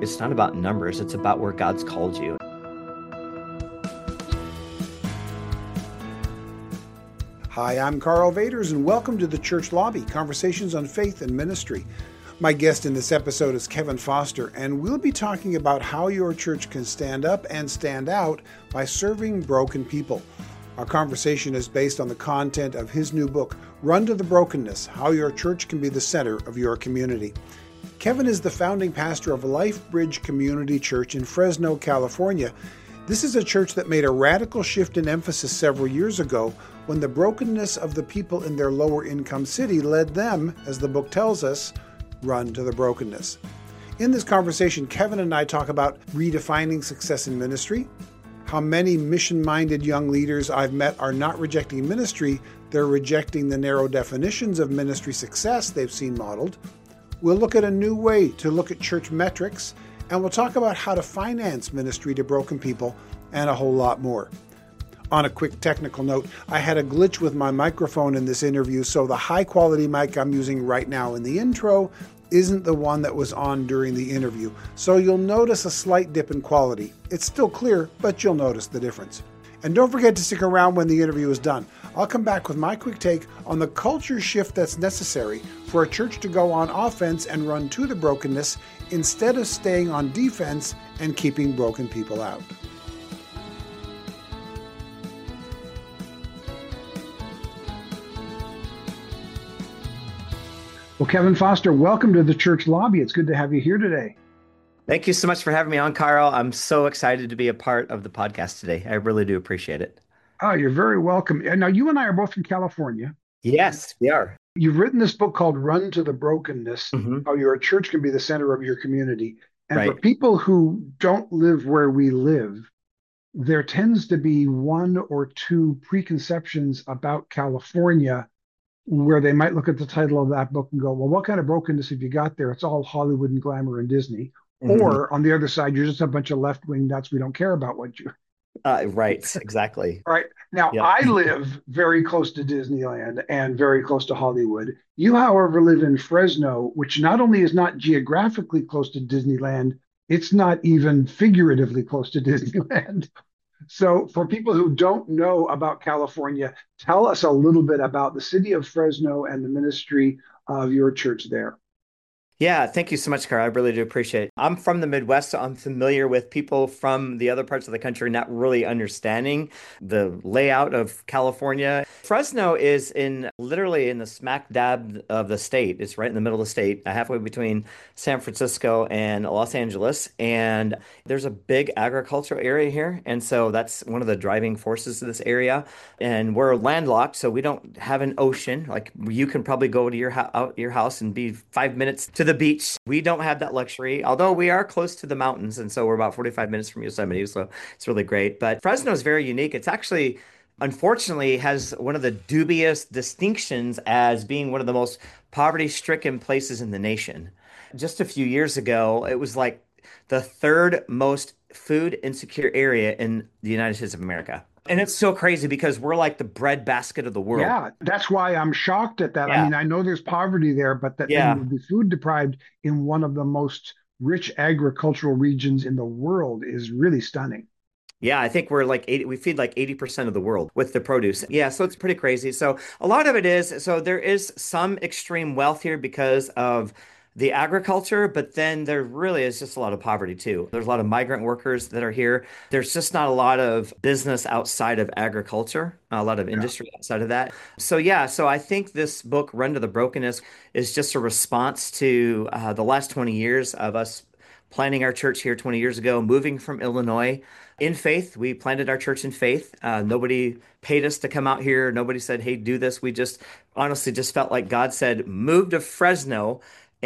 It's not about numbers, it's about where God's called you. Hi, I'm Carl Vaders, and welcome to the Church Lobby, Conversations on Faith and Ministry. My guest in this episode is Kevin Foster, and we'll be talking about how your church can stand up and stand out by serving broken people. Our conversation is based on the content of his new book, Run to the Brokenness: How Your Church Can Be the Center of Your Community. Kevin is the founding pastor of Life Bridge Community Church in Fresno, California. This is a church that made a radical shift in emphasis several years ago when the brokenness of the people in their lower income city led them, as the book tells us, run to the brokenness. In this conversation, Kevin and I talk about redefining success in ministry, how many mission-minded young leaders I've met are not rejecting ministry, they're rejecting the narrow definitions of ministry success they've seen modeled. We'll look at a new way to look at church metrics, and we'll talk about how to finance ministry to broken people and a whole lot more. On a quick technical note, I had a glitch with my microphone in this interview, so the high-quality mic I'm using right now in the intro isn't the one that was on during the interview, so you'll notice a slight dip in quality. It's still clear, but you'll notice the difference. And don't forget to stick around when the interview is done. I'll come back with my quick take on the culture shift that's necessary for a church to go on offense and run to the brokenness instead of staying on defense and keeping broken people out. Well, Kevin Foster, welcome to the Church Lobby. It's good to have you here today. Thank you so much for having me on, Carl. I'm so excited to be a part of the podcast today. I really do appreciate it. Oh, you're very welcome. Now, you and I are both from California. Yes, we are. You've written this book called Run to the Brokenness: Mm-hmm. How Your Church Can Be the Center of Your Community. And Right. for people who don't live where we live, there tends to be one or two preconceptions about California where they might look at the title of that book and go, well, what kind of brokenness have you got there? It's all Hollywood and glamour and Disney. Mm-hmm. Or on the other side, you're just a bunch of left-wing nuts. We don't care about what you... Right, exactly. All right. Now, Yep. I live very close to Disneyland and very close to Hollywood. You, however, live in Fresno, which not only is not geographically close to Disneyland, it's not even figuratively close to Disneyland. So for people who don't know about California, tell us a little bit about the city of Fresno and the ministry of your church there. Yeah, thank you so much, Carl. I really do appreciate it. I'm from the Midwest, so I'm familiar with people from the other parts of the country not really understanding the layout of California. Fresno is literally in the smack dab of the state. It's right in the middle of the state, halfway between San Francisco and Los Angeles. And there's a big agricultural area here. And so that's one of the driving forces of this area. And we're landlocked, so we don't have an ocean. Like you can probably go to your house and be 5 minutes to the beach. We don't have that luxury, although we are close to the mountains. And so we're about 45 minutes from Yosemite. So it's really great. But Fresno is very unique. It's actually, unfortunately, has one of the dubious distinctions as being one of the most poverty-stricken places in the nation. Just a few years ago, it was like the third most food insecure area in the United States of America. And it's so crazy because we're like the breadbasket of the world. Yeah, that's why I'm shocked at that. Yeah. I mean, I know there's poverty there, but that Yeah. you would be food deprived in one of the most rich agricultural regions in the world is really stunning. Yeah, I think we're like 80, we feed like 80% of the world with the produce. Yeah, so it's pretty crazy. So a lot of it is, so there is some extreme wealth here because of the agriculture, but then there really is just a lot of poverty too. There's a lot of migrant workers that are here. There's just not a lot of business outside of agriculture, a lot of industry outside of that. So yeah, so I think this book, Run to the Brokenness, is just a response to the last 20 years of us planting our church here 20 years ago, moving from Illinois in faith. We planted our church in faith. Nobody paid us to come out here. Nobody said, hey, do this. We just honestly just felt like God said, move to Fresno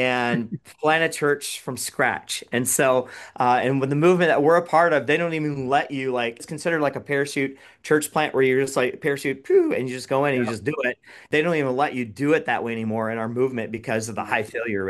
and plant a church from scratch. And so, and with the movement that we're a part of, they don't even let you, like, it's considered like a parachute church plant where you're just like parachute, phew, and you just go in and you just do it. They don't even let you do it that way anymore in our movement because of the high failure rate.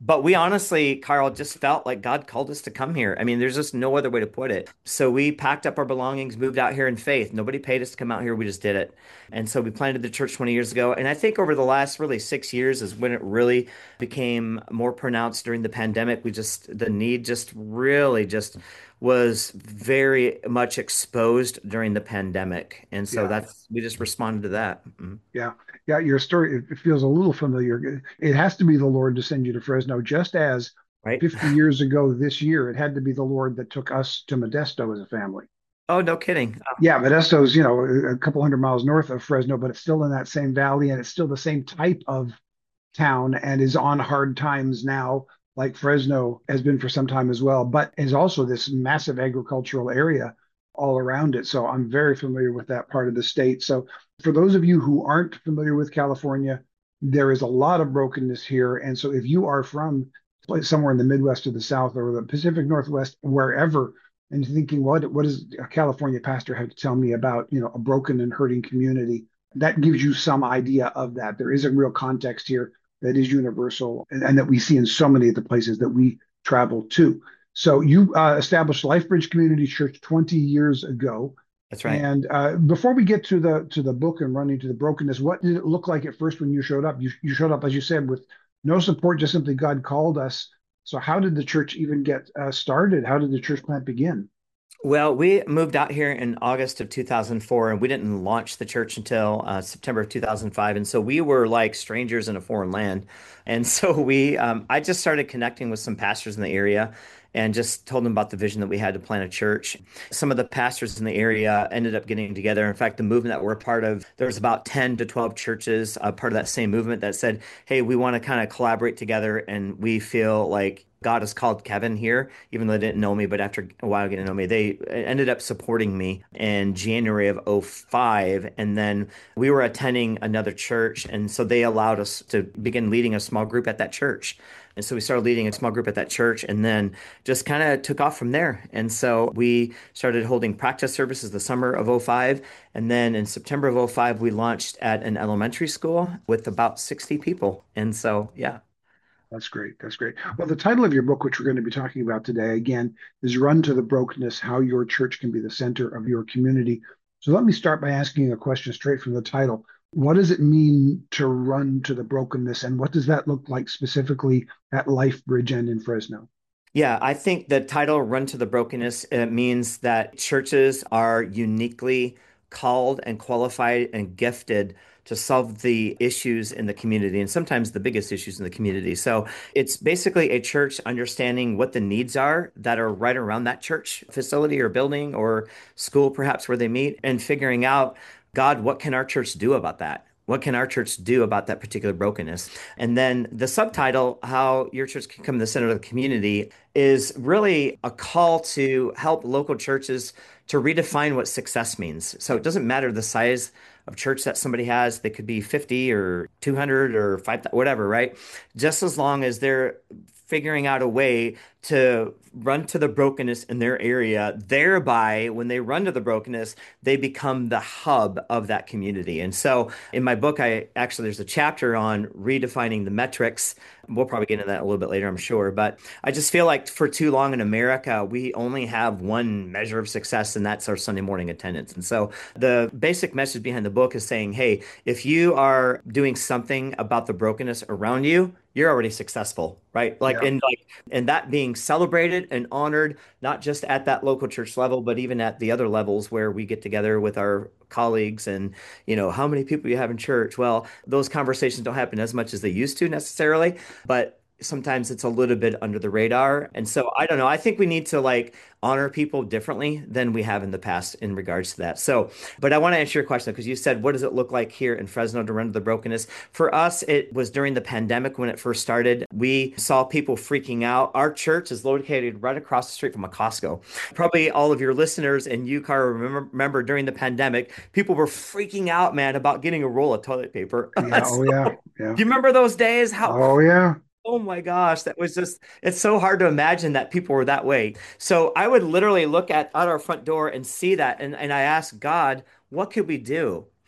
But we honestly, Carl, just felt like God called us to come here. I mean, there's just no other way to put it. So we packed up our belongings, moved out here in faith. Nobody paid us to come out here. We just did it. And so we planted the church 20 years ago. And I think over the last really 6 years is when it really became more pronounced during the pandemic. The need just really just was very much exposed during the pandemic. And so Yeah. we just responded to that. Mhm. Yeah. Yeah. Your story, it feels a little familiar. It has to be the Lord to send you to Fresno, just as Right? 50 years ago this year, it had to be the Lord that took us to Modesto as a family. Oh, no kidding. Yeah, Modesto's, a couple hundred miles north of Fresno, but it's still in that same valley and it's still the same type of town and is on hard times now, like Fresno has been for some time as well, but is also this massive agricultural area all around it. So I'm very familiar with that part of the state. So for those of you who aren't familiar with California, there is a lot of brokenness here. And so if you are from somewhere in the Midwest or the South or the Pacific Northwest, wherever, and thinking, what does a California pastor have to tell me about, a broken and hurting community? That gives you some idea of that. There is a real context here that is universal and that we see in so many of the places that we travel to. So you established LifeBridge Community Church 20 years ago. That's right. And before we get to the book and running to the brokenness, what did it look like at first when you showed up? You showed up, as you said, with no support, just simply God called us. So how did the church even get started? How did the church plant begin? Well, we moved out here in August of 2004, and we didn't launch the church until September of 2005. And so we were like strangers in a foreign land. And so I just started connecting with some pastors in the area and just told them about the vision that we had to plant a church. Some of the pastors in the area ended up getting together. In fact, the movement that we're a part of, there was about 10 to 12 churches, part of that same movement that said, hey, we want to kind of collaborate together, and we feel like God has called Kevin here, even though they didn't know me, but after a while getting to know me, they ended up supporting me in January of '05. And then we were attending another church. And so they allowed us to begin leading a small group at that church. And so we started leading a small group at that church and then just kind of took off from there. And so we started holding practice services the summer of '05. And then in September of '05, we launched at an elementary school with about 60 people. And so, yeah. That's great. That's great. Well, the title of your book, which we're going to be talking about today, again, is Run to the Brokenness: How Your Church Can Be the Center of Your Community. So let me start by asking a question straight from the title. What does it mean to run to the brokenness, and what does that look like specifically at LifeBridge and in Fresno? Yeah, I think the title Run to the Brokenness means that churches are uniquely called and qualified and gifted to solve the issues in the community and sometimes the biggest issues in the community. So it's basically a church understanding what the needs are that are right around that church facility or building or school, perhaps where they meet, and figuring out, God, what can our church do about that? What can our church do about that particular brokenness? And then the subtitle, How Your Church Can Come to the Center of the Community, is really a call to help local churches to redefine what success means. So it doesn't matter the size of church that somebody has, they could be 50 or 200 or 5, whatever, right? Just as long as they're figuring out a way to run to the brokenness in their area, thereby, when they run to the brokenness, they become the hub of that community. And so in my book, there's a chapter on redefining the metrics. We'll probably get into that a little bit later, I'm sure. But I just feel like for too long in America, we only have one measure of success, and that's our Sunday morning attendance. And so the basic message behind the book is saying, hey, if you are doing something about the brokenness around you, you're already successful, right? Yeah. And that being celebrated and honored, not just at that local church level, but even at the other levels where we get together with our colleagues and, how many people you have in church. Well, those conversations don't happen as much as they used to necessarily, but sometimes it's a little bit under the radar. And so I don't know. I think we need to honor people differently than we have in the past in regards to that. So, but I want to answer your question because you said, what does it look like here in Fresno to run to the brokenness? For us, it was during the pandemic when it first started. We saw people freaking out. Our church is located right across the street from a Costco. Probably all of your listeners and you, Cara, remember during the pandemic, people were freaking out, man, about getting a roll of toilet paper. Yeah. Oh, yeah. Yeah. Do you remember those days? How Oh, yeah. Oh my gosh, that was just, it's so hard to imagine that people were that way. So I would literally look at our front door and see that. And I asked God, what could we do?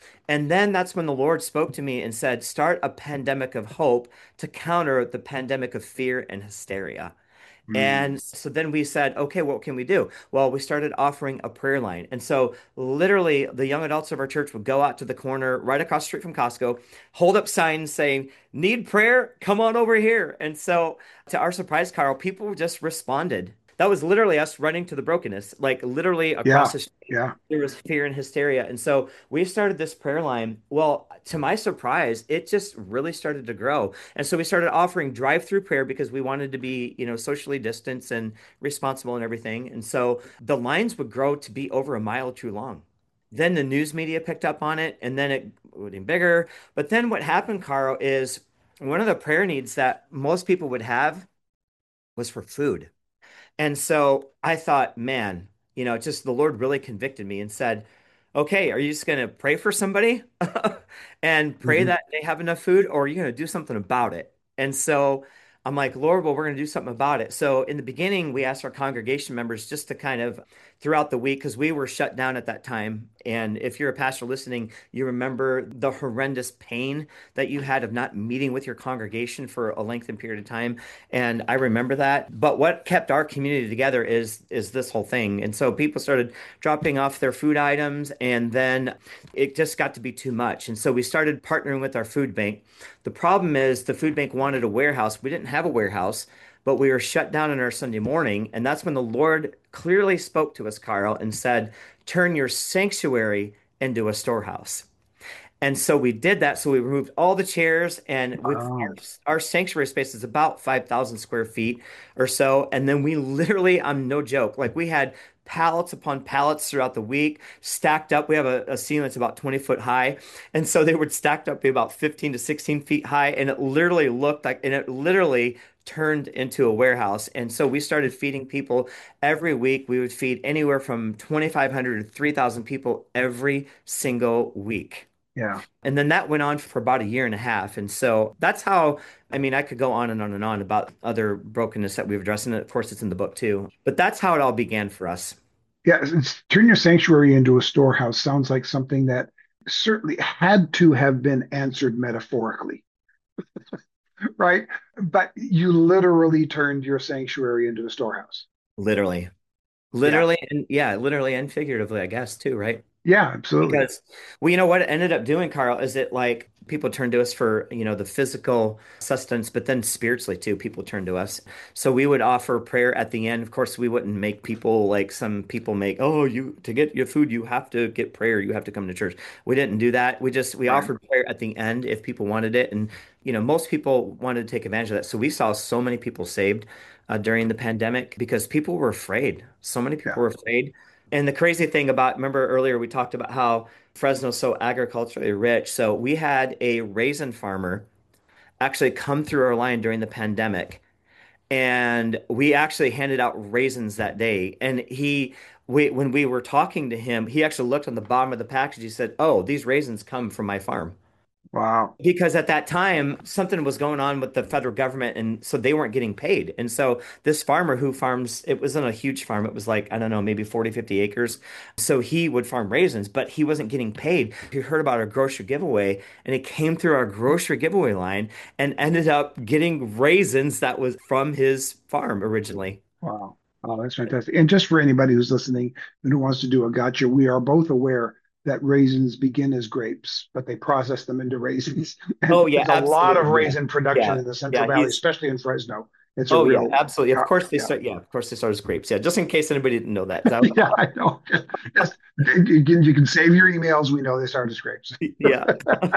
And then that's when the Lord spoke to me and said, start a pandemic of hope to counter the pandemic of fear and hysteria. Mm. And so then we said, okay, what can we do? Well, we started offering a prayer line. And so literally the young adults of our church would go out to the corner right across the street from Costco, hold up signs saying, need prayer? Come on over here. And so to our surprise, Carl, people just responded. That was literally us running to the brokenness, like literally across Yeah, the street. yeah. There was fear and hysteria. And so we started this prayer line. Well, to my surprise, it just really started to grow. And so we started offering drive-through prayer because we wanted to be, socially distanced and responsible and everything. And so the lines would grow to be over a mile too long. Then the news media picked up on it, and then it would get bigger. But then what happened, Carl, is one of the prayer needs that most people would have was for food. And so I thought, man, just the Lord really convicted me and said, okay, are you just going to pray for somebody and pray Hmm. that they have enough food, or are you going to do something about it? And so I'm like, Lord, well, we're going to do something about it. So in the beginning, we asked our congregation members just to kind of throughout the week, because we were shut down at that time. And if you're a pastor listening, you remember the horrendous pain that you had of not meeting with your congregation for a lengthened period of time. And I remember that. But what kept our community together is this whole thing. And so people started dropping off their food items, and then it just got to be too much. And so we started partnering with our food bank. The problem is the food bank wanted a warehouse. We didn't have a warehouse, but we were shut down on our Sunday morning. And that's when the Lord clearly spoke to us, Carl, and said, turn your sanctuary into a storehouse. And so we did that. So we removed all the chairs, and with Wow. our sanctuary space is about 5,000 square feet or so. And then we literally, I'm no joke, like we had pallets upon pallets throughout the week stacked up. We have a ceiling that's about 20 foot high. And so they would stacked up be about 15 to 16 feet high. And it literally looked like, and it literally turned into a warehouse. And so we started feeding people every week. We would feed anywhere from 2,500 to 3,000 people every single week. Yeah. And then that went on for about a year and a half. And so that's how, I mean, I could go on and on and on about other brokenness that we've addressed. And of course, it's in the book too. But that's how it all began for us. Yeah. Turn your sanctuary into a storehouse sounds like something that certainly had to have been answered metaphorically, right? But you literally turned your sanctuary into a storehouse. Literally. Yeah. Literally. And yeah, literally and figuratively, I guess, too, right? Yeah, absolutely. Because, well, what it ended up doing, Carl, is it like people turned to us for, the physical sustenance, but then spiritually too, people turned to us. So we would offer prayer at the end. Of course, we wouldn't make people like some people make, oh, to get your food, you have to get prayer, you have to come to church. We didn't do that. We Right. offered prayer at the end if people wanted it. And, most people wanted to take advantage of that. So we saw so many people saved during the pandemic because people were afraid. So many Yeah. people were afraid. And the crazy thing about, remember earlier we talked about how Fresno's so agriculturally rich. So we had a raisin farmer actually come through our line during the pandemic, and we actually handed out raisins that day. And when we were talking to him, he actually looked on the bottom of the package. He said, "Oh, these raisins come from my farm." Wow. Because at that time, something was going on with the federal government, and so they weren't getting paid. And so this farmer who farms, it wasn't a huge farm. It was like, I don't know, maybe 40, 50 acres. So he would farm raisins, but he wasn't getting paid. He heard about our grocery giveaway, and he came through our grocery giveaway line and ended up getting raisins that was from his farm originally. Wow. Oh, that's fantastic. And just for anybody who's listening and who wants to do a gotcha, we are both aware that raisins begin as grapes, but they process them into raisins. And Oh yeah, there's a lot of absolutely. Yeah. raisin production Yeah. in the Central Yeah. Valley, especially in Fresno. It's a Oh yeah, real, absolutely. Of course they yeah. start, yeah, of course they start as grapes. Yeah, just in case anybody didn't know that. Yeah, I know. You can save your emails. We know they start as grapes. Yeah.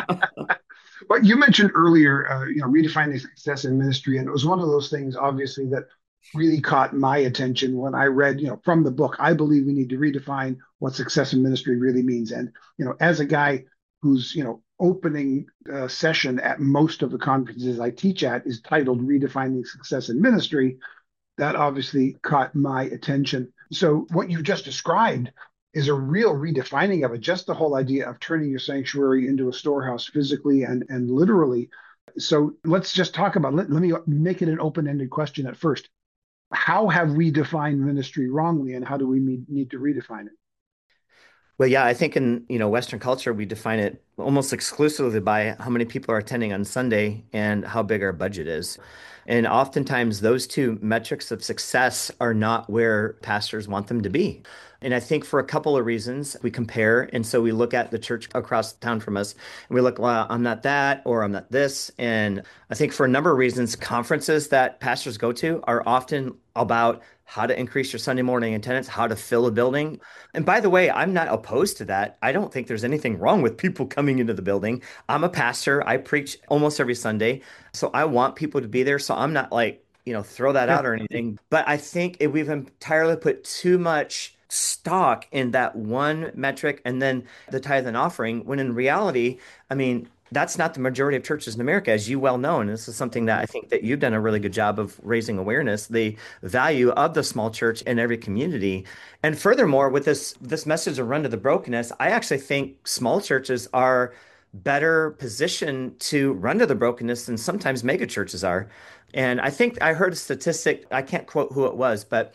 But you mentioned earlier, redefining success in ministry, and it was one of those things, obviously, that really caught my attention when I read, from the book. I believe we need to redefine what success in ministry really means. And as a guy who's opening session at most of the conferences I teach at is titled "Redefining Success in Ministry," that obviously caught my attention. So what you just described is a real redefining of it, just the whole idea of turning your sanctuary into a storehouse physically and literally. So let's just talk about, let me make it an open-ended question at first. How have we defined ministry wrongly, and how do we need to redefine it? Well, yeah, I think in, Western culture, we define it almost exclusively by how many people are attending on Sunday and how big our budget is. And oftentimes those two metrics of success are not where pastors want them to be. And I think for a couple of reasons, we compare. And so we look at the church across town from us and we look, well, I'm not that, or I'm not this. And I think for a number of reasons, conferences that pastors go to are often about how to increase your Sunday morning attendance, how to fill a building. And by the way, I'm not opposed to that. I don't think there's anything wrong with people coming into the building. I'm a pastor. I preach almost every Sunday. So I want people to be there. So I'm not like, throw that Yeah. out or anything. But I think we've entirely put too much stock in that one metric and then the tithe and offering, when in reality, I mean, that's not the majority of churches in America, as you well know. And this is something that I think that you've done a really good job of raising awareness, the value of the small church in every community. And furthermore, with this message of run to the brokenness, I actually think small churches are better positioned to run to the brokenness than sometimes mega churches are. And I think I heard a statistic, I can't quote who it was, but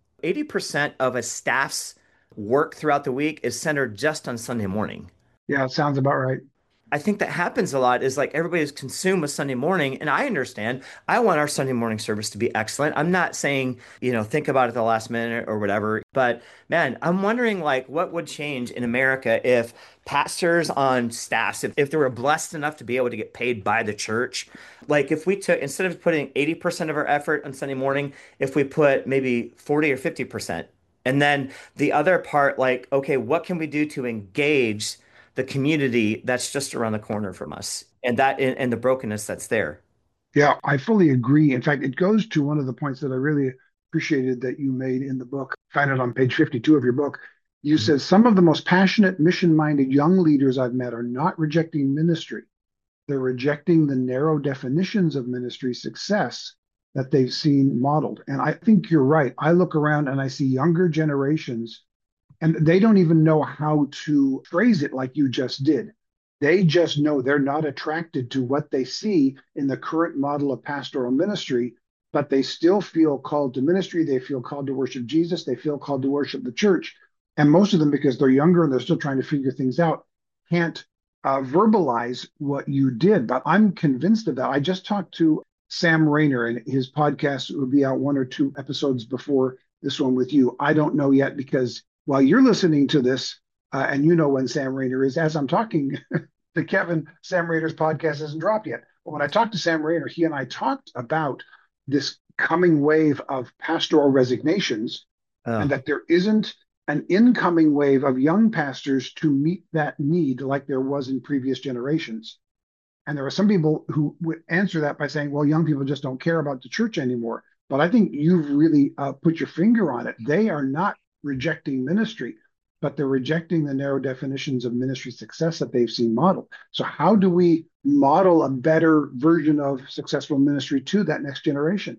80% of a staff's work throughout the week is centered just on Sunday morning. Yeah, it sounds about right. I think that happens a lot is like everybody's consumed with Sunday morning. And I understand I want our Sunday morning service to be excellent. I'm not saying, think about it at the last minute or whatever. But man, I'm wondering like what would change in America if pastors on staffs, if they were blessed enough to be able to get paid by the church, like if we took, instead of putting 80% of our effort on Sunday morning, if we put maybe 40 or 50%. And then the other part, like, okay, what can we do to engage the community that's just around the corner from us and the brokenness that's there. Yeah, I fully agree. In fact, it goes to one of the points that I really appreciated that you made in the book. Find it on page 52 of your book. You Mhm. said some of the most passionate, mission-minded young leaders I've met are not rejecting ministry. They're rejecting the narrow definitions of ministry success that they've seen modeled. And I think you're right. I look around and I see younger generations, and they don't even know how to phrase it like you just did. They just know they're not attracted to what they see in the current model of pastoral ministry, but they still feel called to ministry. They feel called to worship Jesus. They feel called to worship the church. And most of them, because they're younger and they're still trying to figure things out, can't verbalize what you did. But I'm convinced of that. I just talked to Sam Rayner, and his podcast will be out one or two episodes before this one with you. I don't know yet because while you're listening to this, and you know when Sam Rayner is, as I'm talking to Kevin, Sam Rayner's podcast hasn't dropped yet. But when I talked to Sam Rayner, he and I talked about this coming wave of pastoral resignations, and Oh, that there isn't an incoming wave of young pastors to meet that need like there was in previous generations. And there are some people who would answer that by saying, well, young people just don't care about the church anymore. But I think you've really put your finger on it. They are not rejecting ministry, but they're rejecting the narrow definitions of ministry success that they've seen modeled. So, how do we model a better version of successful ministry to that next generation?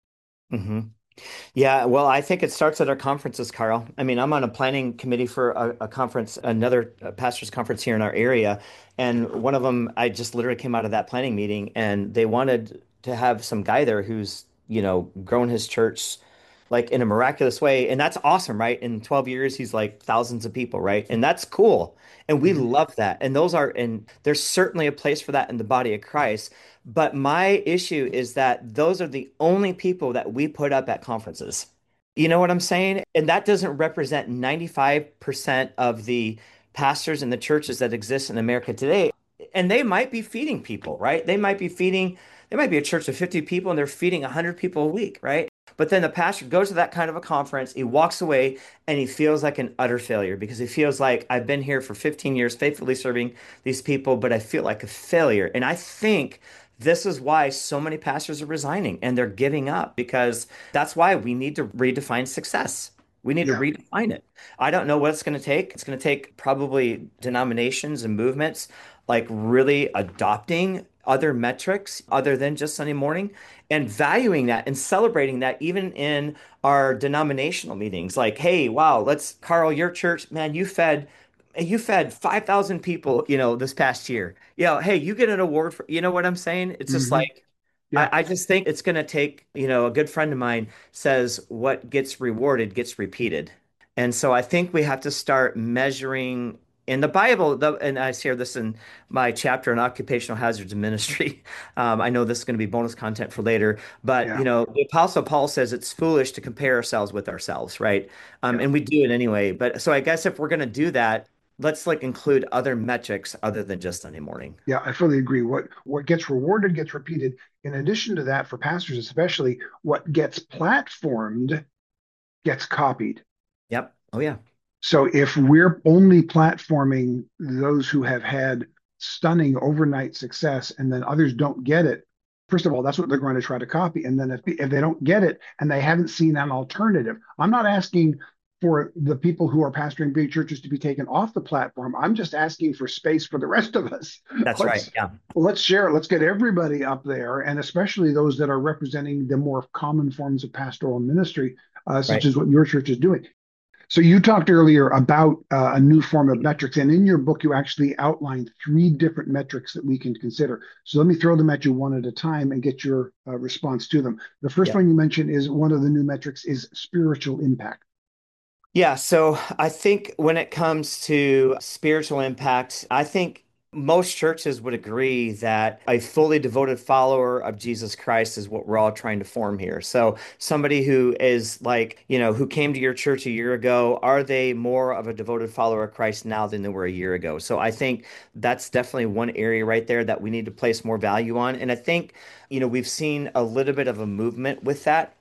hmm. Yeah, well, I think it starts at our conferences, Carl. I mean, I'm on a planning committee for a conference, another pastors conference here in our area. And one of them, I just literally came out of that planning meeting and they wanted to have some guy there who's, grown his church like in a miraculous way. And that's awesome, right? In 12 years, he's like thousands of people, right? And that's cool. And we Mhm. love that. And there's certainly a place for that in the body of Christ. But my issue is that those are the only people that we put up at conferences. You know what I'm saying? And that doesn't represent 95% of the pastors and the churches that exist in America today. And they might be feeding people, right? They might be a church of 50 people and they're feeding 100 people a week, right? But then the pastor goes to that kind of a conference, he walks away and he feels like an utter failure because he feels like I've been here for 15 years faithfully serving these people, but I feel like a failure. And I think this is why so many pastors are resigning and they're giving up because that's why we need to redefine success. We need to Yeah. redefine it. I don't know what it's going to take. It's going to take probably denominations and movements like really adopting other metrics other than just Sunday morning and valuing that and celebrating that even in our denominational meetings. Like, hey, wow, Carl, your church, man, you fed 5,000 people, this past year. Hey, you get an award for, you know what I'm saying? It's just Hmm. like, Yeah. I just think it's going to take, a good friend of mine says what gets rewarded gets repeated. And so I think we have to start measuring in the Bible, and I share this in my chapter on occupational hazards and ministry. I know this is going to be bonus content for later, but Yeah, the Apostle Paul says it's foolish to compare ourselves with ourselves, right? yeah, And we do it anyway. But so I guess if we're going to do that, let's like include other metrics other than just Sunday morning. yeah. I fully agree. What gets rewarded gets repeated. In addition to that, for pastors especially, what gets platformed gets copied. Yep. Oh yeah. So if we're only platforming those who have had stunning overnight success and then others don't get it, first of all, that's what they're going to try to copy. And then if they don't get it and they haven't seen an alternative, I'm not asking for the people who are pastoring big churches to be taken off the platform. I'm just asking for space for the rest of us. That's right. Let's Yeah. let's share it. Let's get everybody up there, and especially those that are representing the more common forms of pastoral ministry, such Right. as what your church is doing. So you talked earlier about a new form of metrics, and in your book, you actually outlined three different metrics that we can consider. So let me throw them at you one at a time and get your response to them. The first Yeah. one you mentioned is one of the new metrics is spiritual impact. Yeah, so I think when it comes to spiritual impact, I think most churches would agree that a fully devoted follower of Jesus Christ is what we're all trying to form here. So somebody who is like, who came to your church a year ago, are they more of a devoted follower of Christ now than they were a year ago? So I think that's definitely one area right there that we need to place more value on. And I think we've seen a little bit of a movement with that.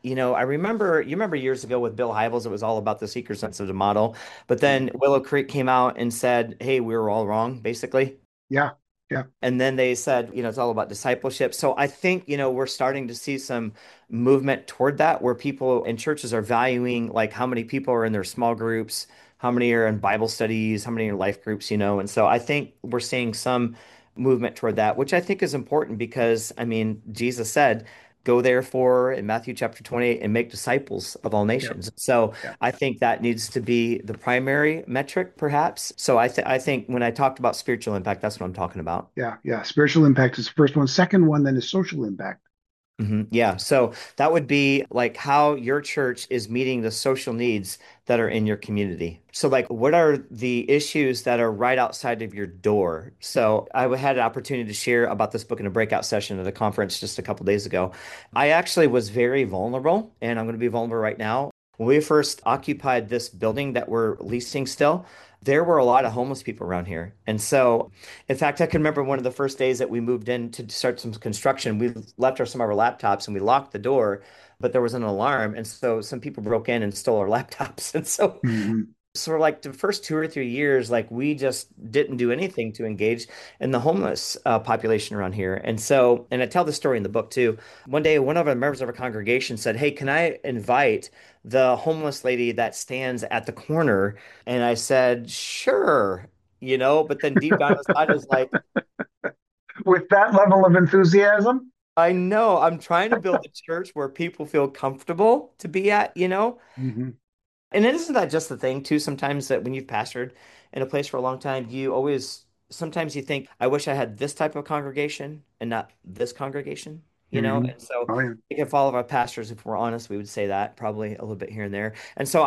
You remember years ago with Bill Hybels, it was all about the seeker sensitive model. But then Willow Creek came out and said, hey, we were all wrong, basically. Yeah, yeah. And then they said, it's all about discipleship. So I think, we're starting to see some movement toward that where people in churches are valuing like how many people are in their small groups, how many are in Bible studies, how many are in life groups, And so I think we're seeing some movement toward that, which I think is important because, I mean, Jesus said, go therefore in Matthew chapter 28 and make disciples of all Yeah, nations. So yeah, I think that needs to be the primary metric, perhaps. So I think when I talked about spiritual impact, that's what I'm talking about. yeah, yeah. Spiritual impact is the first one. Second one then is social impact. Yeah. So that would be like how your church is meeting the social needs that are in your community. So, like, what are the issues that are right outside of your door? So, I had an opportunity to share about this book in a breakout session at a conference just a couple days ago. I actually was very vulnerable, and I'm going to be vulnerable right now. When we first occupied this building that we're leasing still, there were a lot of homeless people around here. And so, in fact, I can remember one of the first days that we moved in to start some construction. We left some of our laptops and we locked the door, but there was an alarm. And so some people broke in and stole our laptops. And Hmm. so for like the first 2 or 3 years, like we just didn't do anything to engage in the homeless population around here. And so, and I tell the story in the book too. One day, one of the members of our congregation said, hey, can I invite the homeless lady that stands at the corner? And I said, sure, but then deep down inside, I was like, With that level of enthusiasm. I know I'm trying to build a church where people feel comfortable to be at. Hmm. And isn't that just the thing too? Sometimes that when you've pastored in a place for a long time, sometimes you think, I wish I had this type of congregation and not this congregation. Hmm. And so Oh, yeah. I think if all of our pastors, if we're honest, we would say that probably a little bit here and there. And so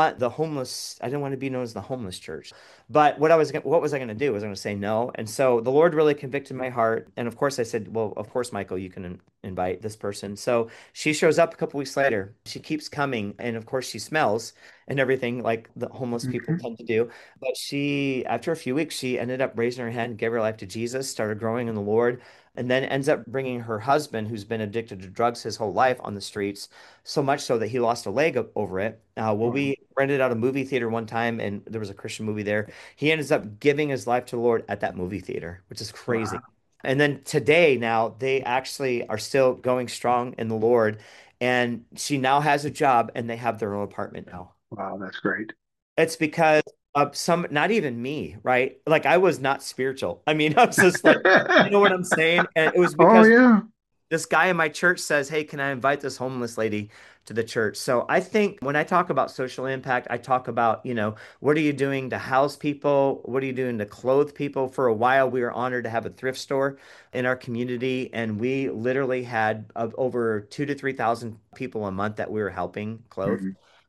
I didn't want to be known as the homeless church. But what was I going to do? Was I going to say no? And so the Lord really convicted my heart. And of course I said, well, of course, Michael, you can invite this person. So she shows up a couple weeks later. She keeps coming. And of course she smells and everything like the homeless people Hmm. tend to do. But after a few weeks, she ended up raising her hand and gave her life to Jesus, started growing in the Lord, and then ends up bringing her husband, who's been addicted to drugs his whole life, on the streets, so much so that he lost a leg over it. Well, Wow. we rented out a movie theater one time, and there was a Christian movie there. He ends up giving his life to the Lord at that movie theater, which is Wow. crazy. And then today, now they actually are still going strong in the Lord. And she now has a job and they have their own apartment now. Wow. That's great. It's because of not even me, right? Like I was not spiritual. I mean, I was just like, you know what I'm saying? And it was Oh, because yeah. this guy in my church says, hey, can I invite this homeless lady to the church? So I think when I talk about social impact, I talk about, what are you doing to house people? What are you doing to clothe people? For a while, we were honored to have a thrift store in our community, and we literally had over 2 to 3,000 people a month that we were helping clothe. Mhm.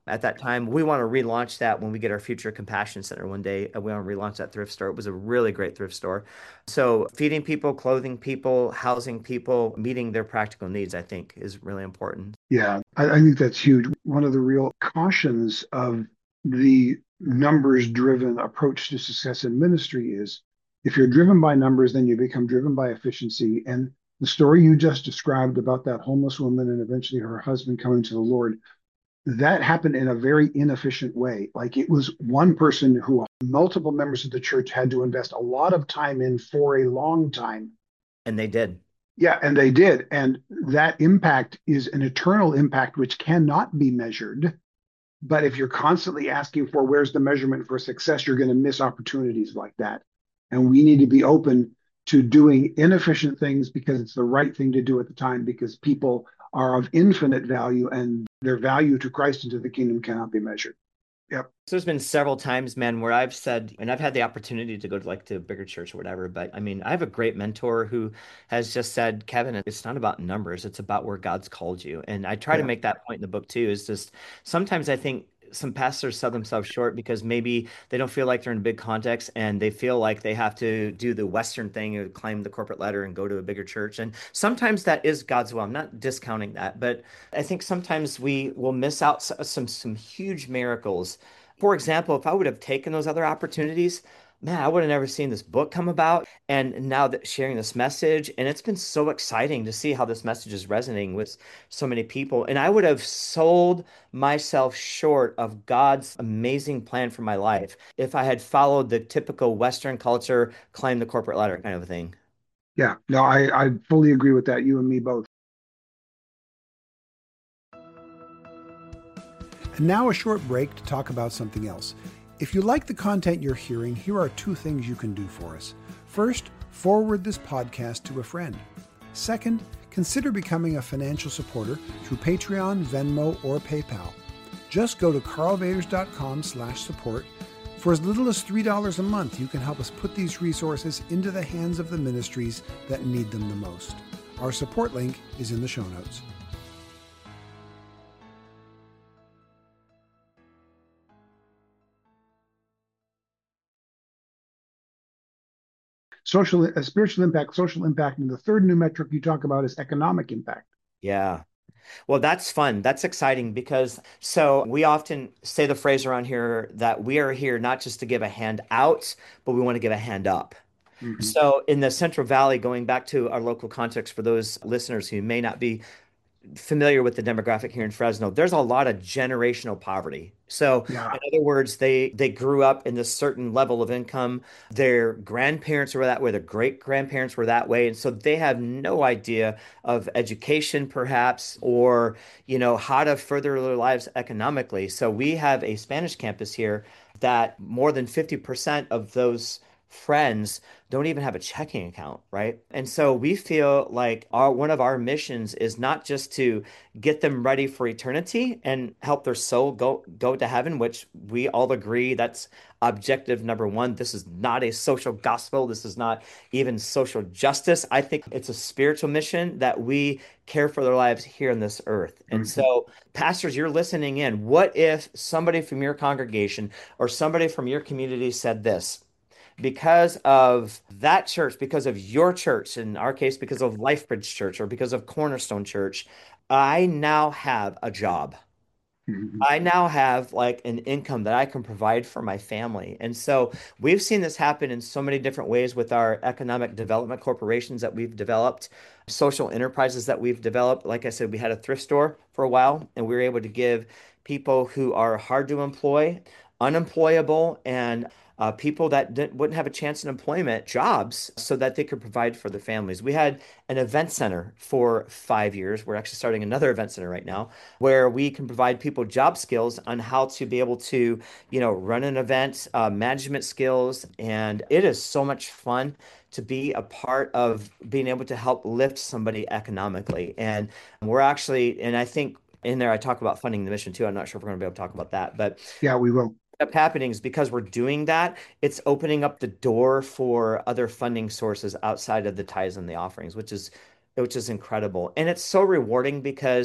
at that time. We want to relaunch that when we get our future compassion center one day. We want to relaunch that thrift store. It was a really great thrift store. So feeding people, clothing people, housing people, meeting their practical needs, I think is really important. Yeah, I think that's huge. One of the real cautions of the numbers-driven approach to success in ministry is if you're driven by numbers, then you become driven by efficiency. And the story you just described about that homeless woman and eventually her husband coming to the Lord, that happened in a very inefficient way. Like it was one person who multiple members of the church had to invest a lot of time in for a long time. And they did. Yeah, and they did. And that impact is an eternal impact which cannot be measured. But if you're constantly asking for where's the measurement for success, you're going to miss opportunities like that. And we need to be open to doing inefficient things because it's the right thing to do at the time, because people are of infinite value and their value to Christ and to the kingdom cannot be measured. Yep. So there's been several times, man, where I've said, and I've had the opportunity to go to like to a bigger church or whatever, but I mean, I have a great mentor who has just said, Kevin, it's not about numbers, it's about where God's called you. And I try to Yeah. make that point in the book too, is just sometimes I think some pastors sell themselves short because maybe they don't feel like they're in a big context and they feel like they have to do the Western thing or climb the corporate ladder and go to a bigger church. And sometimes that is God's will. I'm not discounting that, but I think sometimes we will miss out some huge miracles. For example, if I would have taken those other opportunities, man, I would have never seen this book come about. And now that sharing this message, and it's been so exciting to see how this message is resonating with so many people. And I would have sold myself short of God's amazing plan for my life if I had followed the typical Western culture, climb the corporate ladder kind of a thing. Yeah. No, I fully agree with that. You and me both. And now a short break to talk about something else. If you like the content you're hearing, here are two things you can do for us. First, forward this podcast to a friend. Second, consider becoming a financial supporter through Patreon, Venmo, or PayPal. Just go to karlvaters.com/support. For as little as $3 a month, you can help us put these resources into the hands of the ministries that need them the most. Our support link is in the show notes. Spiritual impact, social impact, and the third new metric you talk about is economic impact. Yeah. Well, that's fun. That's exciting because so we often say the phrase around here that we are here not just to give a hand out, but we want to give a hand up. Mm-hmm. So in the Central Valley, going back to our local context for those listeners who may not be familiar with the demographic here in Fresno, there's a lot of generational poverty. So, Yeah. in other words, they grew up in this certain level of income. Their grandparents were that way, their great grandparents were that way, and so they have no idea of education, perhaps, or how to further their lives economically. So, we have a Spanish campus here that more than 50% of those friends don't even have a checking account, right? And so we feel like one of our missions is not just to get them ready for eternity and help their soul go to heaven, which we all agree that's objective number one. This is not a social gospel. This is not even social justice. I think it's a spiritual mission that we care for their lives here on this earth. And Mm-hmm. so, pastors, you're listening in. What if somebody from your congregation or somebody from your community said this? Because of that church, because of your church, in our case, because of LifeBridge Church or because of Cornerstone Church, I now have a job. Mm-hmm. I now have like an income that I can provide for my family. And so we've seen this happen in so many different ways with our economic development corporations that we've developed, social enterprises that we've developed. Like I said, we had a thrift store for a while, and we were able to give people who are hard to employ, unemployable, and people that wouldn't have a chance in employment jobs so that they could provide for their families. We had an event center for 5 years. We're actually starting another event center right now where we can provide people job skills on how to be able to, run an event, management skills. And it is so much fun to be a part of being able to help lift somebody economically. And and I think in there, I talk about funding the mission too. I'm not sure if we're going to be able to talk about that, but Yeah, we will. up happening is because we're doing that, it's opening up the door for other funding sources outside of the tithes and the offerings, which is incredible. And it's so rewarding because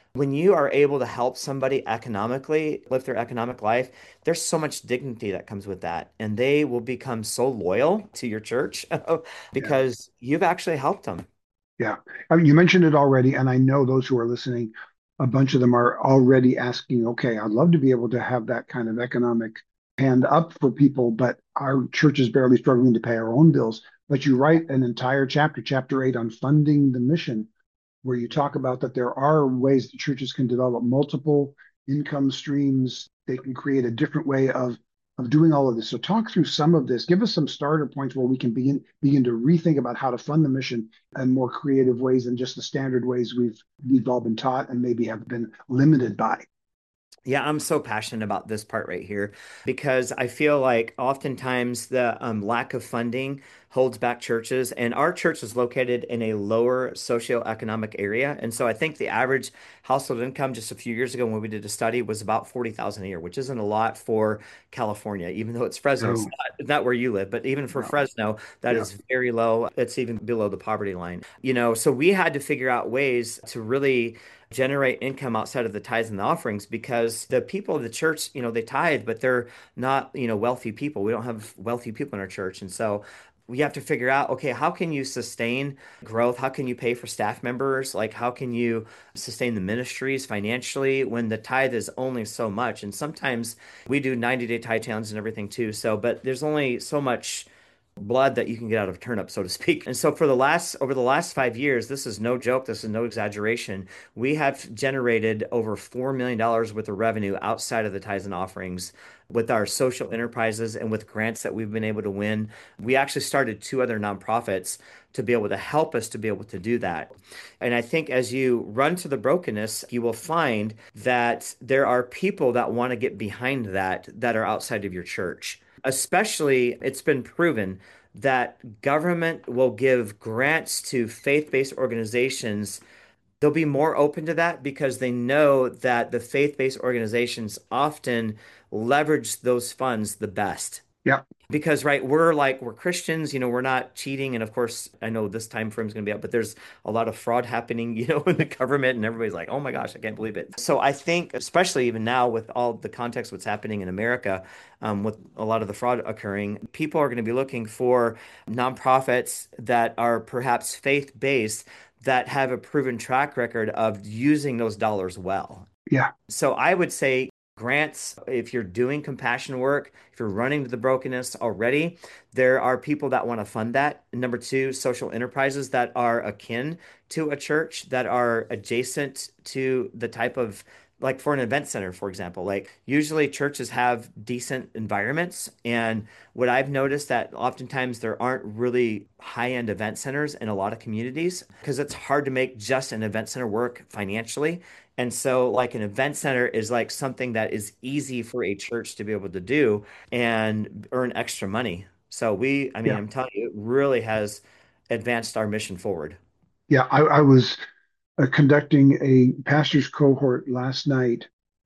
When you are able to help somebody economically live their economic life, there's so much dignity that comes with that. And they will become so loyal to your church Yeah. because you've actually helped them. Yeah. I mean, you mentioned it already, and I know those who are listening, a bunch of them are already asking, okay, I'd love to be able to have that kind of economic hand up for people, but our church is barely struggling to pay our own bills. But you write an entire chapter, chapter 8, on funding the mission, where you talk about that there are ways that churches can develop multiple income streams. They can create a different way of doing all of this. So talk through some of this. Give us some starter points where we can begin to rethink about how to fund the mission in more creative ways than just the standard ways we've all been taught and maybe have been limited by. Yeah, I'm so passionate about this part right here because I feel like oftentimes the lack of funding holds back churches, and our church is located in a lower socioeconomic area. And so I think the average household income just a few years ago when we did a study was about 40,000 a year, which isn't a lot for California, even though it's Fresno. No, It's not where you live, but even for no. Fresno, that Yeah. is very low. It's even below the poverty line. So we had to figure out ways to really generate income outside of the tithes and the offerings because the people of the church, they tithe, but they're not, wealthy people. We don't have wealthy people in our church. And so we have to figure out, okay, how can you sustain growth? How can you pay for staff members? Like, how can you sustain the ministries financially when the tithe is only so much? And sometimes we do 90-day tithe challenges and everything too. So, but there's only so much blood that you can get out of a turnip, so to speak. And so over the last 5 years, this is no joke, this is no exaggeration. We have generated over $4 million worth of revenue outside of the tithes and offerings with our social enterprises and with grants that we've been able to win. We actually started two other nonprofits to be able to help us to be able to do that. And I think as you run to the brokenness, you will find that there are people that want to get behind that are outside of your church. Especially, it's been proven that government will give grants to faith-based organizations. They'll be more open to that because they know that the faith-based organizations often leverage those funds the best. Yeah. Because, right, we're Christians, we're not cheating. And of course, I know this time frame is going to be up, but there's a lot of fraud happening, in the government, and everybody's like, oh my gosh, I can't believe it. So I think, especially even now with all the context, what's happening in America, with a lot of the fraud occurring, people are going to be looking for nonprofits that are perhaps faith-based that have a proven track record of using those dollars well. Yeah. So I would say grants, if you're doing compassion work, if you're running to the brokenness already, there are people that want to fund that. Number two, social enterprises that are akin to a church, that are adjacent to the type of, like for an event center, for example, like usually churches have decent environments. And what I've noticed that oftentimes there aren't really high-end event centers in a lot of communities because it's hard to make just an event center work financially. And so, like, an event center is like something that is easy for a church to be able to do and earn extra money. So I mean, Yeah. I'm telling you, it really has advanced our mission forward. Yeah. I was conducting a pastor's cohort last night,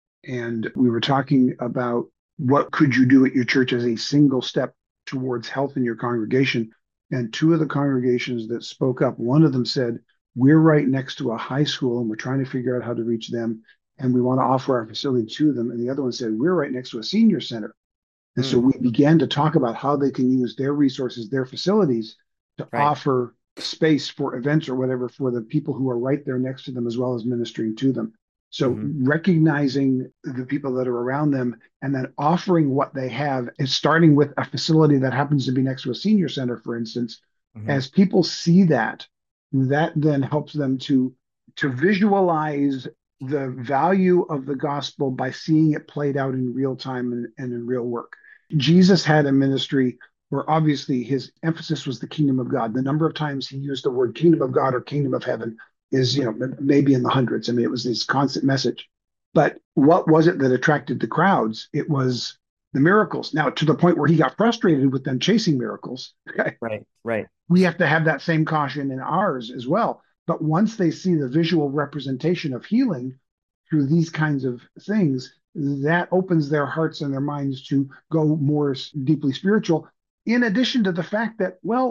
and we were talking about what could you do at your church as a single step towards health in your congregation. And two of the congregations that spoke up, one of them said, we're right next to a high school and we're trying to figure out how to reach them. And we want to offer our facility to them. And the other one said, we're right next to a senior center. And so Mm, we began to talk about how they can use their resources, their facilities to right. offer space for events or whatever for the people who are right there next to them, as well as ministering to them. So Hmm. recognizing the people that are around them and then offering what they have is starting with a facility that happens to be next to a senior center, for instance. Hmm. As people see that, that then helps them to visualize the value of the gospel by seeing it played out in real time and in real work. Jesus had a ministry where obviously his emphasis was the kingdom of God. The number of times he used the word kingdom of God or kingdom of heaven is, maybe in the hundreds. I mean, it was this constant message. But what was it that attracted the crowds? It was the miracles. Now, to the point where he got frustrated with them chasing miracles. Okay? Right, right. We have to have that same caution in ours as well. But once they see the visual representation of healing through these kinds of things, that opens their hearts and their minds to go more deeply spiritual. In addition to the fact that, well,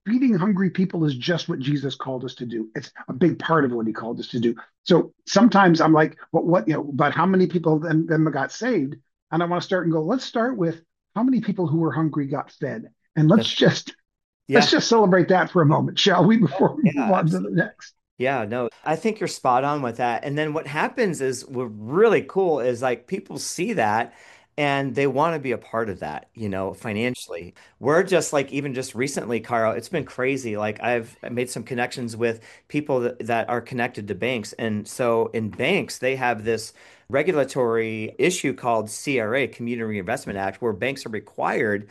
feeding hungry people is just what Jesus called us to do. It's a big part of what he called us to do. So sometimes I'm like, but what, but how many people then got saved? And I want to start and go, let's start with how many people who were hungry got fed. And That's let's yeah. just celebrate that for a moment, shall we, Oh, before we move yeah, on to the absolutely. next? Yeah, no, I think you're spot on with that. And then what happens is what really cool is like people see that and they want to be a part of that, financially. We're just like, even just recently, Carl, it's been crazy. Like I've made some connections with people that are connected to banks. And so in banks, they have this regulatory issue called CRA, Community Reinvestment Act, where banks are required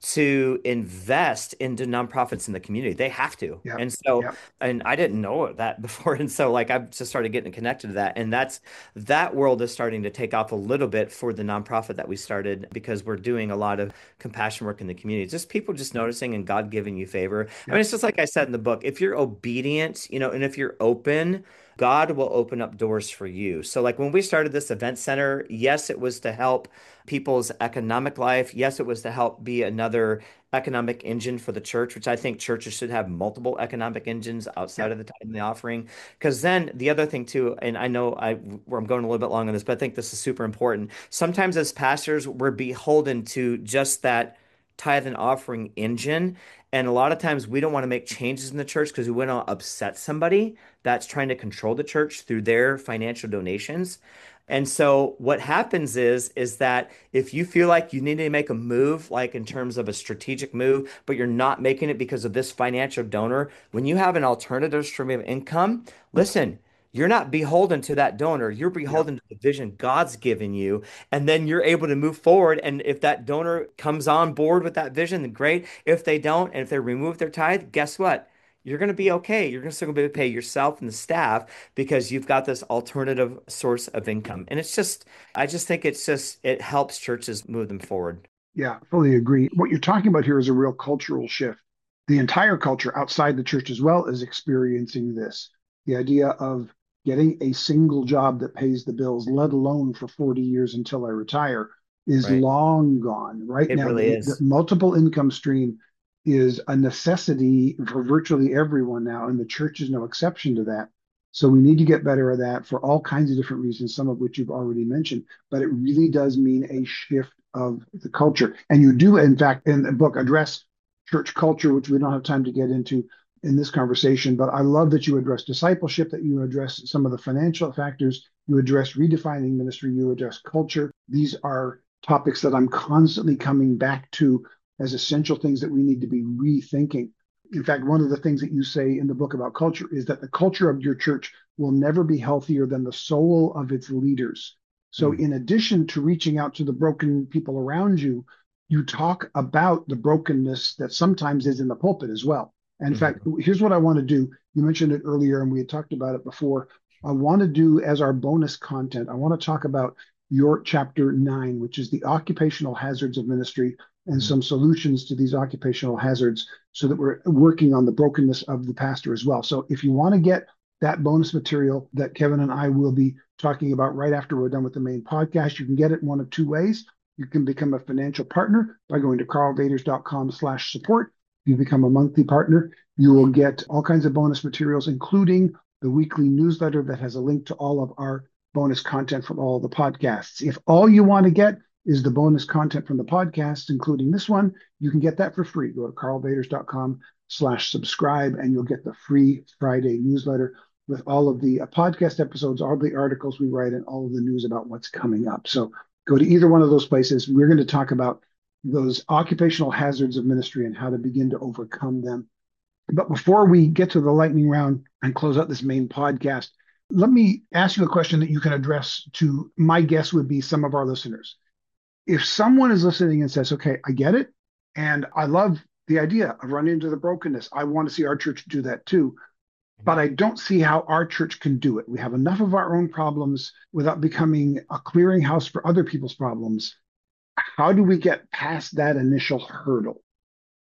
to invest into nonprofits in the community. They have to. Yep. And so Yep. and I didn't know that before. And so like I've just started getting connected to that. And that world is starting to take off a little bit for the nonprofit that we started because we're doing a lot of compassion work in the community. It's just people just noticing and God giving you favor. I mean, Yep. it's just like I said in the book, if you're obedient, and if you're open, God will open up doors for you. So like when we started this event center, yes, it was to help people's economic life. Yes, it was to help be another economic engine for the church, which I think churches should have multiple economic engines outside Yep. of the tithe and the offering. Because then the other thing too, and I know where I'm going a little bit long on this, but I think this is super important. Sometimes as pastors, we're beholden to just that tithe and offering engine. And a lot of times we don't want to make changes in the church because we want to upset somebody that's trying to control the church through their financial donations. And so what happens is that if you feel like you need to make a move, like in terms of a strategic move, but you're not making it because of this financial donor, when you have an alternative stream of income, listen, you're not beholden to that donor. You're Yep. beholden to the vision God's given you. And then you're able to move forward. And if that donor comes on board with that vision, then great. If they don't, and if they remove their tithe, guess what? You're going to be okay. You're going to still be able to pay yourself and the staff because you've got this alternative source of income. And I just think it helps churches move them forward. Yeah, fully agree. What you're talking about here is a real cultural shift. The entire culture outside the church as well is experiencing this. The idea of getting a single job that pays the bills, let alone for 40 years until I retire, is Right. long gone. Right It now, really the is. multiple income stream is a necessity for virtually everyone now, and the church is no exception to that. So we need to get better at that for all kinds of different reasons, some of which you've already mentioned. But it really does mean a shift of the culture. And you do, in fact, in the book, address church culture, which we don't have time to get into in this conversation. But I love that you address discipleship, that you address some of the financial factors, you address redefining ministry, you address culture. These are topics that I'm constantly coming back to as essential things that we need to be rethinking. In fact, one of the things that you say in the book about culture is that the culture of your church will never be healthier than the soul of its leaders. So, Mm. in addition to reaching out to the broken people around you, you talk about the brokenness that sometimes is in the pulpit as well. And in fact, Mhm. here's what I want to do. You mentioned it earlier, and we had talked about it before. I want to do as our bonus content, I want to talk about your chapter 9, which is the occupational hazards of ministry and Mhm. some solutions to these occupational hazards so that we're working on the brokenness of the pastor as well. So if you want to get that bonus material that Kevin and I will be talking about right after we're done with the main podcast, you can get it one of two ways. You can become a financial partner by going to carlvaters.com/support. You become a monthly partner. You will get all kinds of bonus materials, including the weekly newsletter that has a link to all of our bonus content from all the podcasts. If all you want to get is the bonus content from the podcast, including this one, you can get that for free. Go to carlvaters.com/subscribe and you'll get the free Friday newsletter with all of the podcast episodes, all the articles we write, and all of the news about what's coming up. So go to either one of those places. We're going to talk about those occupational hazards of ministry and how to begin to overcome them. But before we get to the lightning round and close out this main podcast, let me ask you a question that you can address to my guess would be some of our listeners. If someone is listening and says, okay, I get it, and I love the idea of running into the brokenness, I want to see our church do that too, but I don't see how our church can do it. We have enough of our own problems without becoming a clearinghouse for other people's problems. How do we get past that initial hurdle?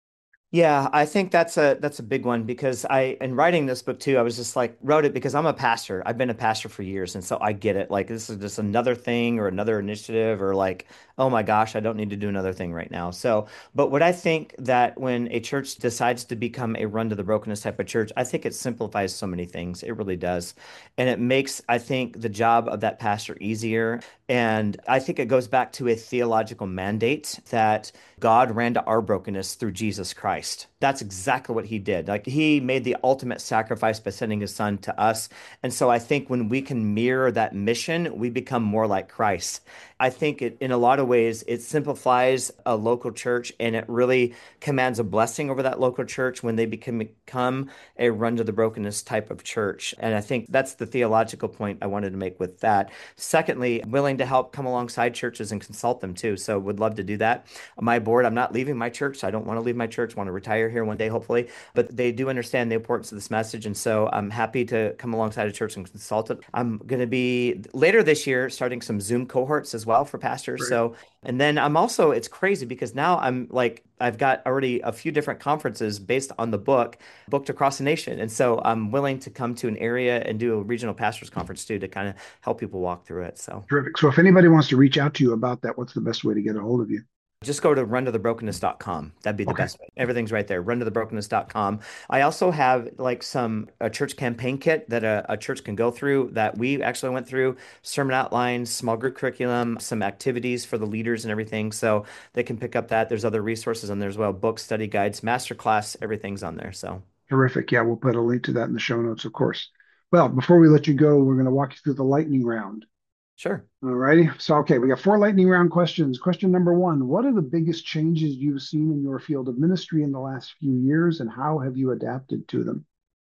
Yeah, I think that's a big one because in writing this book too, I was just like wrote it because I'm a pastor. I've been a pastor for years, and so I get it. Like this is just another thing or another initiative or like, oh my gosh, I don't need to do another thing right now. So, but what I think that when a church decides to become a run to the brokenness type of church, I think it simplifies so many things. It really does. And it makes, I think, the job of that pastor easier. And I think it goes back to a theological mandate that God ran to our brokenness through Jesus Christ. That's exactly what he did. Like he made the ultimate sacrifice by sending his son to us. And so I think when we can mirror that mission, we become more like Christ. I think in a lot of ways, it simplifies a local church and it really commands a blessing over that local church when they become a run to the brokenness type of church. And I think that's the theological point I wanted to make with that. Secondly, willing to help come alongside churches and consult them too. So would love to do that. My board, I'm not leaving my church. I don't want to leave my church. Want to retire here one day, hopefully. But they do understand the importance of this message. And so I'm happy to come alongside a church and consult it. I'm going to be later this year starting some Zoom cohorts as well for pastors. Right. So, and then I'm also, it's crazy because now I'm like, I've got already a few different conferences based on the book booked across the nation. And so I'm willing to come to an area and do a regional pastors conference too to kind of help people walk through it. So Terrific. So if anybody wants to reach out to you about that, what's the best way to get a hold of you? just go to runtothebrokenness.com. That'd be the Okay. best way. Everything's right there. Runtothebrokenness.com. I also have like a church campaign kit that a church can go through that we actually went through, sermon outlines, small group curriculum, some activities for the leaders and everything. So they can pick up that. There's other resources on there as well, books, study guides, masterclass, everything's on there. So Terrific. Yeah, we'll put a link to that in the show notes, of course. Well, before we let you go, we're going to walk you through the lightning round. sure. All righty. So, okay, we got four lightning round questions. Question number one: what are the biggest changes you've seen in your field of ministry in the last few years, and how have you adapted to them?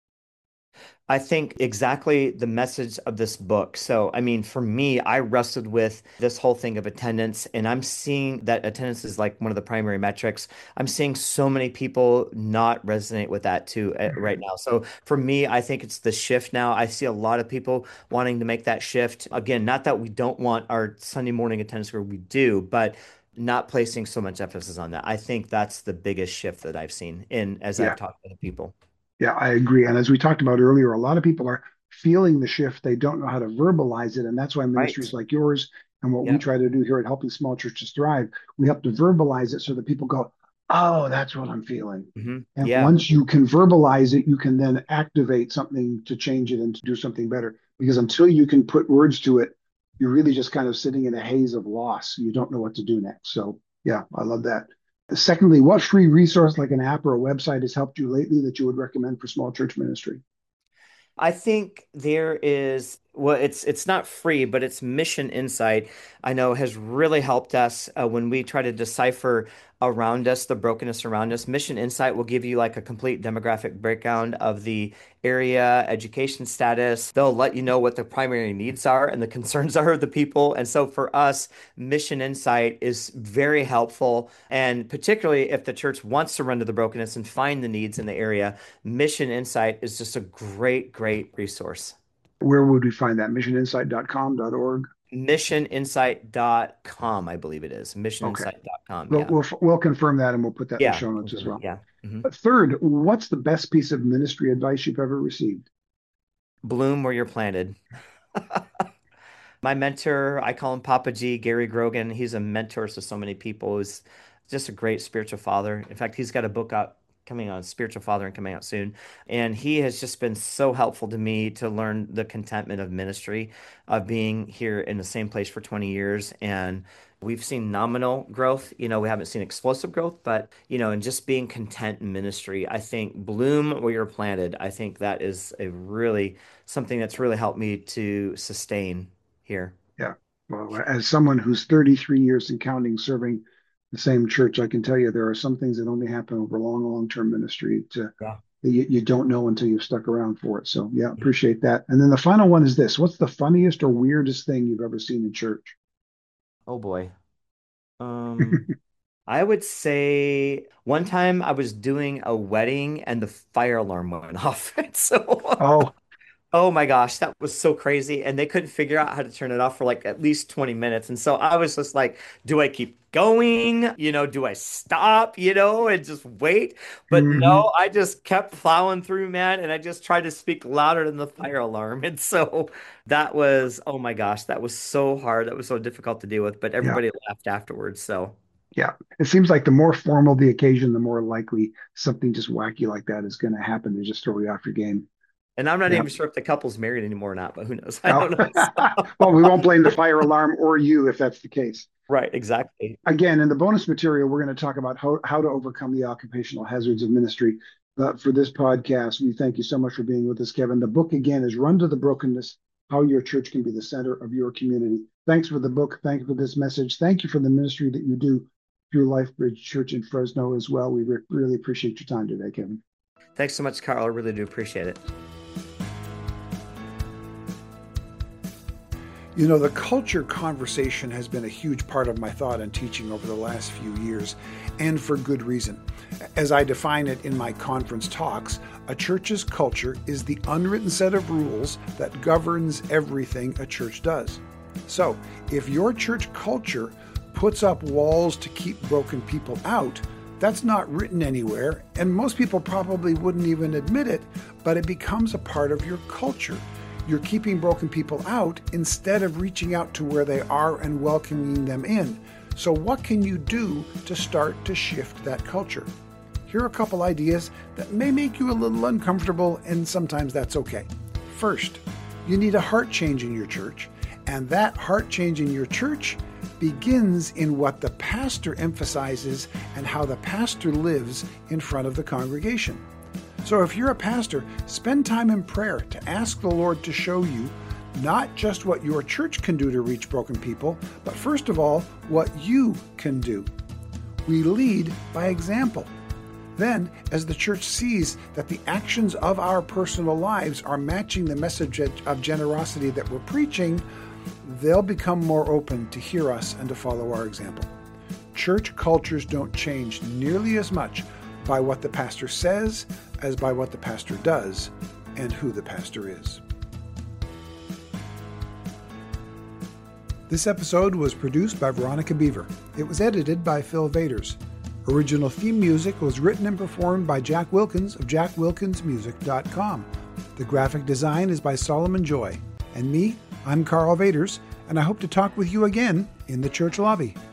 I think exactly the message of this book. So, I mean, for me, I wrestled with this whole thing of attendance, and I'm seeing that attendance is like one of the primary metrics. I'm seeing so many people not resonate with that too right now. So, for me, I think it's the shift now. I see a lot of people wanting to make that shift. Again, not that we don't want our Sunday morning attendance where we do, but not placing so much emphasis on that. I think that's the biggest shift that I've seen in as I've Yeah, talked to people. yeah, I agree. And as we talked about earlier, a lot of people are feeling the shift. They don't know how to verbalize it. And that's why Right. ministries like yours and what we Yep. try to do here at Helping Small Churches Thrive, we help to verbalize it so that people go, oh, that's what I'm feeling. And Yeah. once you can verbalize it, you can then activate something to change it and to do something better. Because until you can put words to it, you're really just kind of sitting in a haze of loss. You don't know what to do next. So, yeah, I love that. Secondly, what free resource like an app or a website has helped you lately that you would recommend for small church ministry? I think there is, well, it's not free, but it's Mission Insight. I know has really helped us when we try to decipher around us, the brokenness around us. Mission Insight will give you like a complete demographic breakdown of the area, education status. They'll let you know what the primary needs are and the concerns are of the people. And so for us, Mission Insight is very helpful. And particularly if the church wants to run to the brokenness and find the needs in the area, Mission Insight is just a great, great resource. Where would we find that? Missioninsight.com.org. Missioninsight.com, I believe it is. Okay. Missioninsight.com. We'll, Yeah. we'll, we'll confirm that and we'll put that in the Yeah. show notes as Confirm it. well. Yeah. Third, what's the best piece of ministry advice you've ever received? Bloom where you're planted. My mentor, I call him Papa G, Gary Grogan. He's a mentor to so many people. He's just a great spiritual father. In fact, he's got a book out coming out, Spiritual Father, and coming out soon. And he has just been so helpful to me to learn the contentment of ministry, of being here in the same place for 20 years. And we've seen nominal growth. We haven't seen explosive growth, but, and just being content in ministry, I think bloom where you're planted. I think that is a really something that's really helped me to sustain here. Yeah. Well, as someone who's 33 years and counting serving the same church, I can tell you there are some things that only happen over long-term ministry Yeah. you don't know until you've stuck around for it. So yeah, appreciate that. And then the final one is this. What's the funniest or weirdest thing you've ever seen in church? Oh boy. Um, I would say one time I was doing a wedding and the fire alarm went off. So Oh, Oh my gosh, that was so crazy. And they couldn't figure out how to turn it off for like at least 20 minutes. And so I was just like, do I keep going? Do I stop, and just wait? But Hmm. no, I just kept plowing through, man. And I just tried to speak louder than the fire alarm. And so that was, oh my gosh, that was so hard. That was so difficult to deal with. But Yeah. everybody laughed afterwards. So. Yeah. It seems like the more formal the occasion, the more likely something just wacky like that is going to happen to just throw you off your game. And I'm not Yeah. even sure if the couple's married anymore or not, but who knows? I Oh. don't know. Well, we won't blame the fire alarm or you if that's the case. Right, exactly. Again, in the bonus material, we're going to talk about how to overcome the occupational hazards of ministry. But for this podcast, we thank you so much for being with us, Kevin. The book, again, is Run to the Brokenness: How Your Church Can Be the Center of Your Community. Thanks for the book. Thank you for this message. Thank you for the ministry that you do through LifeBridge Church in Fresno as well. We really appreciate your time today, Kevin. Thanks so much, Carl. I really do appreciate it. The culture conversation has been a huge part of my thought and teaching over the last few years, and for good reason. As I define it in my conference talks, a church's culture is the unwritten set of rules that governs everything a church does. So, if your church culture puts up walls to keep broken people out, that's not written anywhere, and most people probably wouldn't even admit it, but it becomes a part of your culture. You're keeping broken people out instead of reaching out to where they are and welcoming them in. So what can you do to start to shift that culture? Here are a couple ideas that may make you a little uncomfortable, and sometimes that's okay. First, you need a heart change in your church, and that heart change in your church begins in what the pastor emphasizes and how the pastor lives in front of the congregation. So if you're a pastor, spend time in prayer to ask the Lord to show you not just what your church can do to reach broken people, but first of all, what you can do. We lead by example. Then, as the church sees that the actions of our personal lives are matching the message of generosity that we're preaching, they'll become more open to hear us and to follow our example. Church cultures don't change nearly as much by what the pastor says as by what the pastor does and who the pastor is. This episode was produced by Veronica Beaver. It was edited by Phil Vaders. Original theme music was written and performed by Jack Wilkins of jackwilkinsmusic.com. The graphic design is by Solomon Joy. And me, I'm Carl Vaders, and I hope to talk with you again in the church lobby.